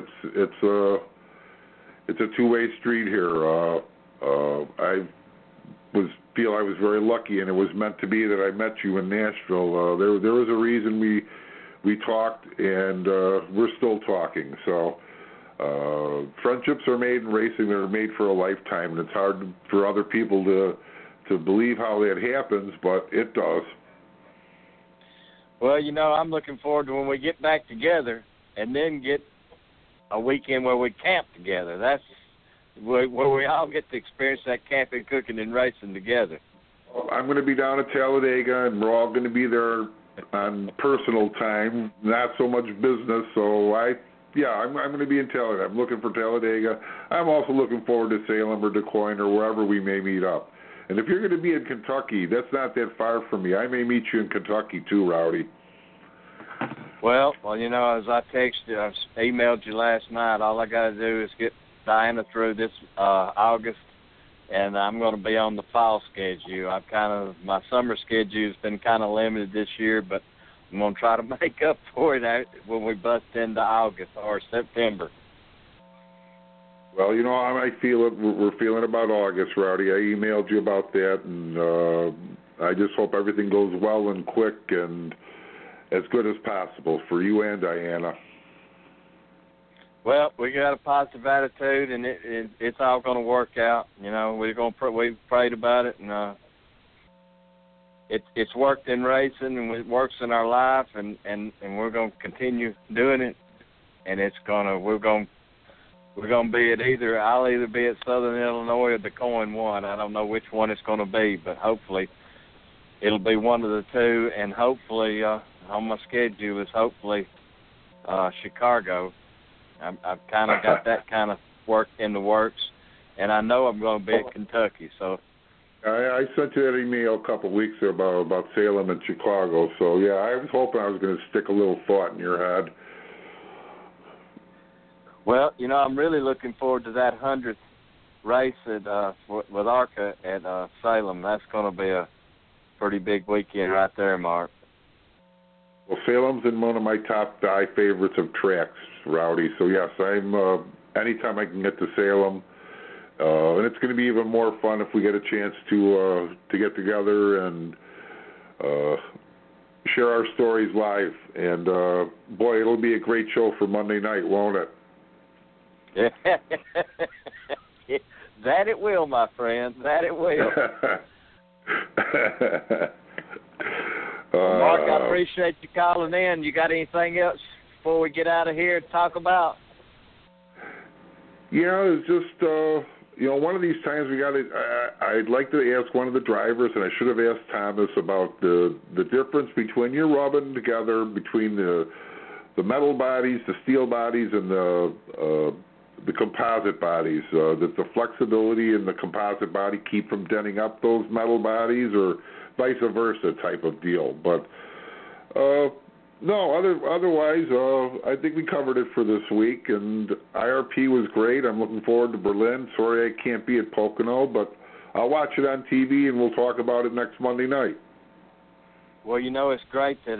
Speaker 3: it's a two-way street here. I feel I was very lucky, and it was meant to be that I met you in Nashville. There was a reason we talked, and we're still talking. So friendships are made in racing; they're made for a lifetime, and it's hard for other people to believe how that happens, but it does.
Speaker 2: Well, I'm looking forward to when we get back together and then get a weekend where we camp together. That's where we all get to experience that camping, cooking, and racing together.
Speaker 3: I'm going to be down at Talladega, and we're all going to be there on personal time, not so much business. So I'm going to be in Talladega. I'm looking for Talladega. I'm also looking forward to Salem or DuQuoin or wherever we may meet up. And if you're going to be in Kentucky, that's not that far from me. I may meet you in Kentucky too, Rowdy.
Speaker 2: Well, as I emailed you last night, all I got to do is get Diana through this August, and I'm going to be on the fall schedule. My summer schedule's been kind of limited this year, but I'm going to try to make up for it when we bust into August or September.
Speaker 3: Well, how I feel it. We're feeling about August, Rowdy. I emailed you about that, and I just hope everything goes well and quick and as good as possible for you and Diana.
Speaker 2: Well, we got a positive attitude, and it's all going to work out. We've prayed about it, and it's worked in racing, and it works in our life, and we're going to continue doing it, and we're going to be at I'll either be at Southern Illinois or DuQuoin 1. I don't know which one it's going to be, but hopefully it'll be one of the two, and hopefully on my schedule is Chicago. I've kind of got that kind of work in the works, and I know I'm going to be at Kentucky. So
Speaker 3: I sent you that email a couple of weeks ago about Salem and Chicago. So, yeah, I was hoping I was going to stick a little thought in your head.
Speaker 2: Well, I'm really looking forward to that 100th race with ARCA at Salem. That's going to be a pretty big weekend right there, Mark.
Speaker 3: Well, Salem's in one of my top 5 favorites of tracks, Rowdy. So, yes, I'm anytime I can get to Salem. And it's going to be even more fun if we get a chance to get together and share our stories live. And, boy, it'll be a great show for Monday night, won't it?
Speaker 2: That it will, my friend. That it will. Mark, I appreciate you calling in. You got anything else before we get out of here to talk about?
Speaker 3: Yeah, it's just, one of these times I'd like to ask one of the drivers, and I should have asked Thomas about the difference between you're rubbing together between the metal bodies, the steel bodies, and the composite bodies. Does the flexibility in the composite body keep from denting up those metal bodies, or vice versa type of deal? But no, otherwise, I think we covered it for this week, and IRP was great. I'm looking forward to Berlin. Sorry I can't be at Pocono, but I'll watch it on TV, and we'll talk about it next Monday night.
Speaker 2: Well, it's great that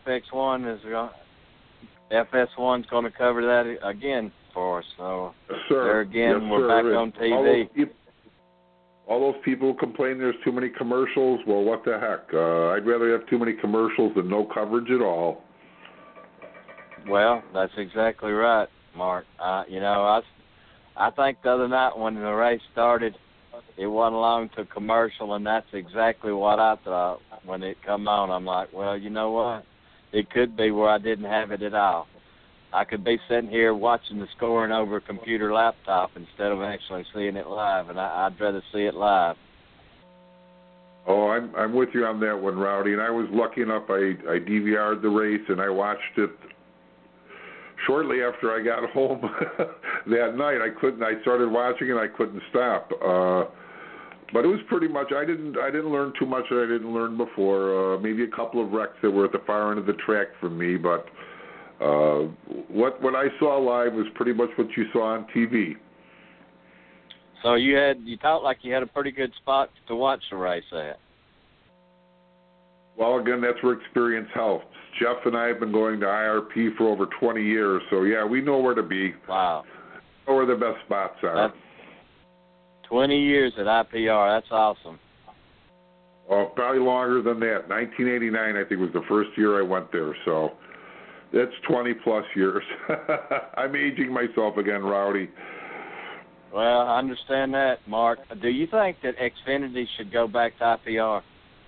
Speaker 2: FS1's going to cover that again for us. So
Speaker 3: yes, sir.
Speaker 2: There again,
Speaker 3: yes,
Speaker 2: we're
Speaker 3: sir.
Speaker 2: back on TV.
Speaker 3: All those people complain there's too many commercials. Well, what the heck? I'd rather have too many commercials than no coverage at all.
Speaker 2: Well, that's exactly right, Mark. I think the other night when the race started, it wasn't long to commercial, and that's exactly what I thought when it come on. I'm like, well, you know what? It could be where I didn't have it at all. I could be sitting here watching the scoring over a computer laptop instead of actually seeing it live, and I'd rather see it live.
Speaker 3: Oh, I'm with you on that one, Rowdy. And I was lucky enough. I DVR'd the race, and I watched it shortly after I got home that night. I started watching it. I couldn't stop. But it was pretty much. I didn't learn too much that I didn't learn before. Maybe a couple of wrecks that were at the far end of the track for me, but what I saw live was pretty much what you saw on TV.
Speaker 2: So you felt like you had a pretty good spot to watch the race at. Well,
Speaker 3: again, that's where experience helps. Jeff and I have been going to IRP for over 20 years, so yeah, we know where to be.
Speaker 2: Wow.
Speaker 3: We know where the best spots are.
Speaker 2: That's 20 years at IPR. That's awesome.
Speaker 3: Well, probably longer than that. 1989, I think, was the first year I went there, so that's 20-plus years. I'm aging myself again, Rowdy.
Speaker 2: Well, I understand that, Mark. Do you think that Xfinity should go back to IPR?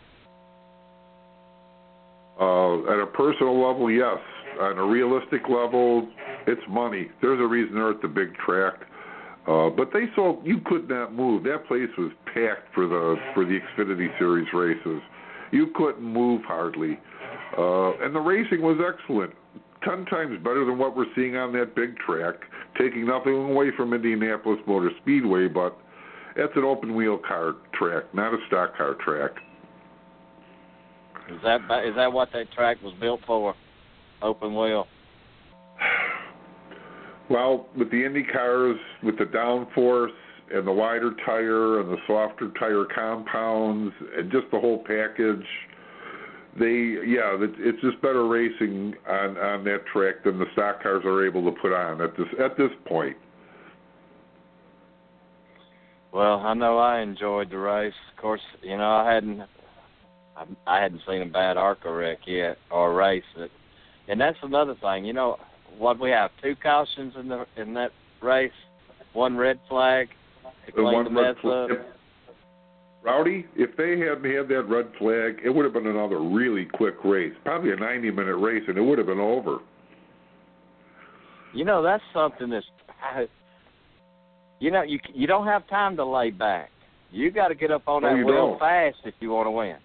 Speaker 3: At a personal level, yes. On a realistic level, it's money. There's a reason they're at the big track. But you could not move. That place was packed for the Xfinity Series races. You couldn't move hardly. And the racing was excellent. 10 times better than what we're seeing on that big track, taking nothing away from Indianapolis Motor Speedway, but it's an open-wheel car track, not a stock car track.
Speaker 2: Is that what that track was built for, open wheel?
Speaker 3: Well, with the Indy cars, with the downforce and the wider tire and the softer tire compounds and just the whole package, it's just better racing on that track than the stock cars are able to put on at this point.
Speaker 2: Well, I know I enjoyed the race. Of course, I hadn't seen a bad ARCA wreck yet or race. And that's another thing. What we have, 2 cautions in that race, 1 red flag to clean the mess up.
Speaker 3: Rowdy, if they hadn't had that red flag, it would have been another really quick race, probably a 90-minute race, and it would have been over.
Speaker 2: That's something that's, you don't have time to lay back. You got to get up on that wheel fast if you want to win.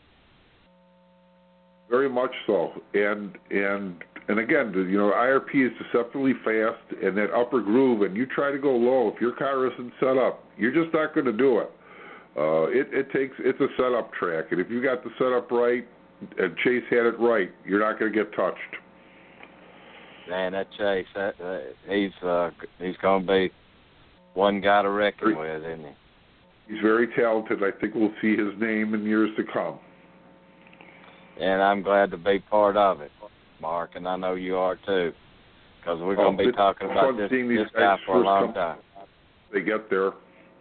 Speaker 3: Very much so, and again, IRP is deceptively fast, and that upper groove, and you try to go low. If your car isn't set up, you're just not going to do it. It's a setup track, and if you got the setup right and Chase had it right, you're not going to get touched.
Speaker 6: Man, that Chase, he's going to be one guy to reckon with, isn't he?
Speaker 3: He's very talented. I think we'll see his name in years to come.
Speaker 6: And I'm glad to be part of it, Mark, and I know you are too, because we're going to be talking about this guy for a long time.
Speaker 3: They get there.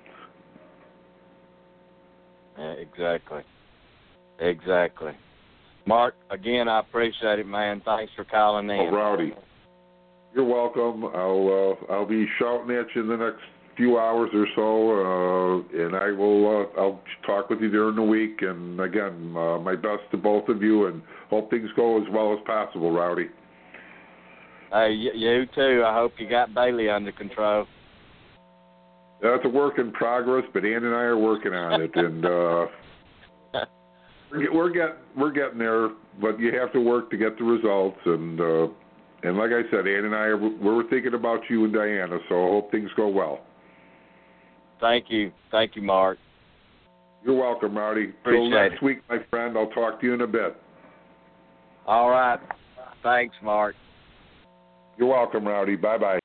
Speaker 6: Yeah, exactly. Mark, again, I appreciate it, man. Thanks for calling in.
Speaker 3: Oh, Rowdy, you're welcome. I'll be shouting at you in the next few hours or so, and I'll talk with you during the week. And again, my best to both of you, and hope things go as well as possible, Rowdy.
Speaker 6: Hey, you too. I hope you got Bailey under control.
Speaker 3: That's a work in progress, but Ann and I are working on it, and we're getting there. But you have to work to get the results, and like I said, Ann and I we're thinking about you and Diana, so I hope things go well.
Speaker 6: Thank you, Mark.
Speaker 3: You're welcome, Rowdy.
Speaker 6: Appreciate
Speaker 3: Till next week, my friend. I'll talk to you in a bit.
Speaker 6: All right. Thanks, Mark.
Speaker 3: You're welcome, Rowdy. Bye-bye.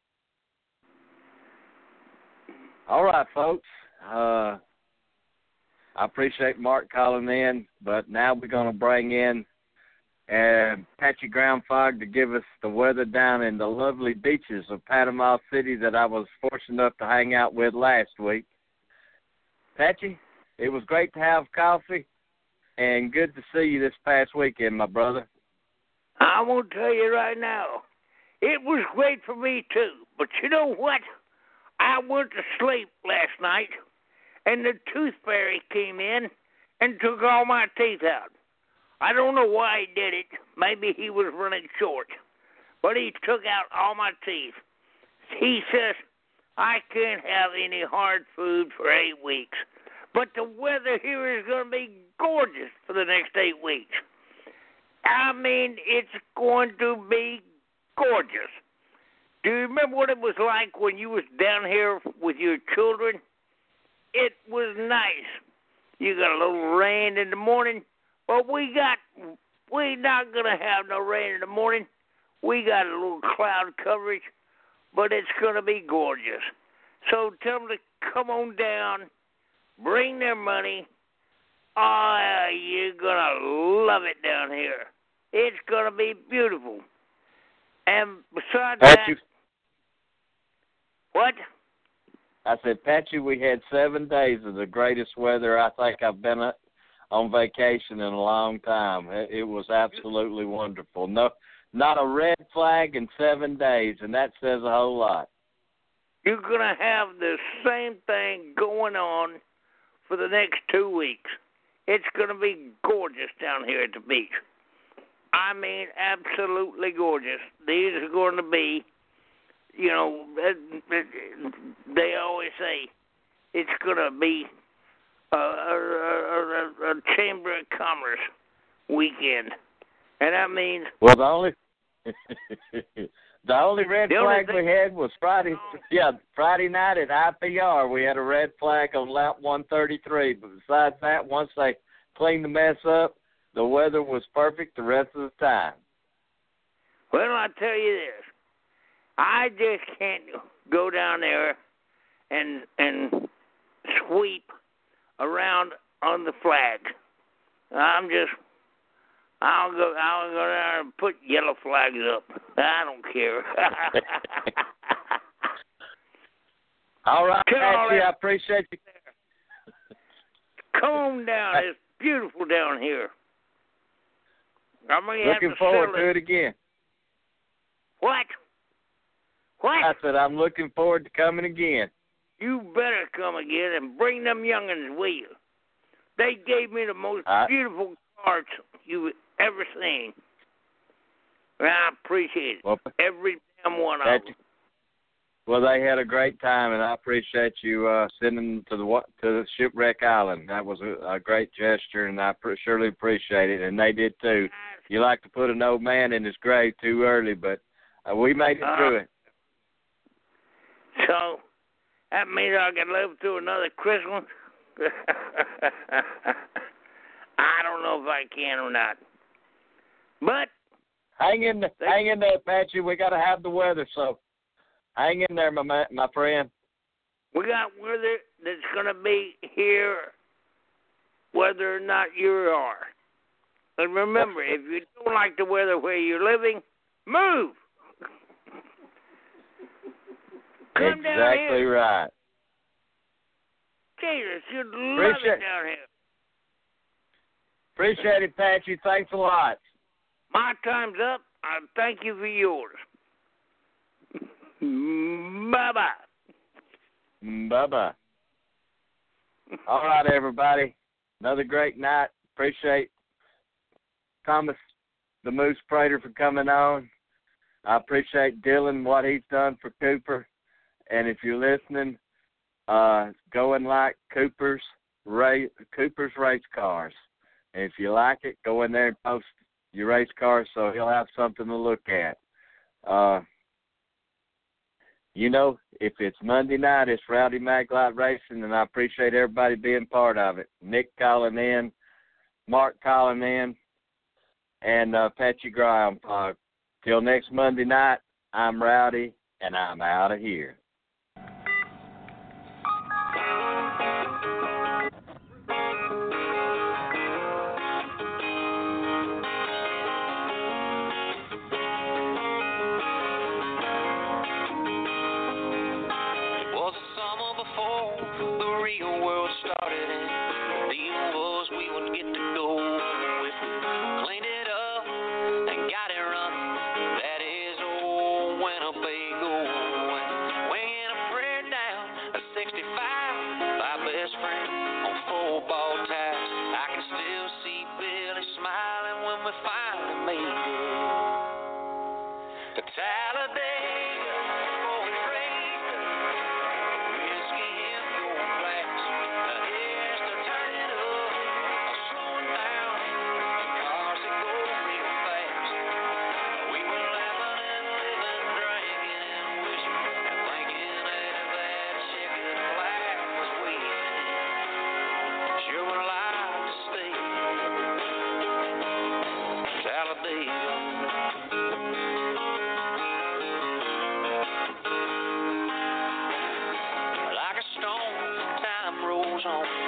Speaker 6: All right, folks. I appreciate Mark calling in, but now we're going to bring in Patchy Groundfog to give us the weather down in the lovely beaches of Panama City that I was fortunate enough to hang out with last week. Patchy, it was great to have coffee, and good to see you this past weekend, my brother.
Speaker 7: I won't tell you right now. It was great for me, too. But you know what? I went to sleep last night, and the tooth fairy came in and took all my teeth out. I don't know why he did it. Maybe he was running short. But he took out all my teeth. He says, I can't have any hard food for 8 weeks. But the weather here is going to be gorgeous for the next 8 weeks. I mean, it's going to be gorgeous. Do you remember what it was like when you was down here with your children? It was nice. You got a little rain in the morning, but we're not going to have no rain in the morning. We got a little cloud coverage, but it's going to be gorgeous. So tell them to come on down, bring their money. Oh, you're going to love it down here. It's going to be beautiful. And besides that... What?
Speaker 6: I said, Patchy, we had 7 days of the greatest weather I think I've been on vacation in a long time. It was absolutely wonderful. No, not a red flag in 7 days, and that says a whole lot.
Speaker 7: You're going to have the same thing going on for the next 2 weeks. It's going to be gorgeous down here at the beach. I mean, absolutely gorgeous. These are going to be, you know, they always say it's going to be a Chamber of Commerce weekend. And that means...
Speaker 6: Well, the only red flag we had was Friday night at IPR. We had a red flag on lap 133. But besides that, once they cleaned the mess up, the weather was perfect the rest of the time.
Speaker 7: Well, I tell you this. I just can't go down there and sweep around on the flag. I'll go down there and put yellow flags up. I don't care.
Speaker 6: All right, Patchy, I appreciate you.
Speaker 7: Come on down. It's beautiful down here.
Speaker 6: Looking forward to it again.
Speaker 7: What?
Speaker 6: I said I'm looking forward to coming again.
Speaker 7: You better come again and bring them youngins with you. They gave me the most beautiful carts you've ever seen. And I appreciate it. Well, every damn one of them.
Speaker 6: Well, they had a great time, and I appreciate you sending them to the Shipwreck Island. That was a great gesture, and I surely appreciate it, and they did too. You like to put an old man in his grave too early, but we made it through it.
Speaker 7: So, that means I can live through another Christmas? I don't know if I can or not. But
Speaker 2: hang in there, Patchy. We got to have the weather, so hang in there, my friend.
Speaker 7: We got weather that's going to be here whether or not you are. And remember, if you don't like the weather where you're living, move. Come down here.
Speaker 2: Exactly right.
Speaker 7: Jesus, you'd love it down here.
Speaker 2: Appreciate it, Patchy. Thanks a lot.
Speaker 7: My time's up. I thank you for yours. Bye-bye.
Speaker 2: Bye-bye. All right, everybody. Another great night. Appreciate Thomas the Moose Prater for coming on. I appreciate Dylan, what he's done for Cooper. And if you're listening, go and like Cooper's race cars. And if you like it, go in there and post your race cars so he'll have something to look at. If it's Monday night, it's Rowdy Maglite Racing, and I appreciate everybody being part of it. Nick calling in, Mark calling in, and Patchy Graham. Till next Monday night, I'm Rowdy, and I'm out of here.
Speaker 8: On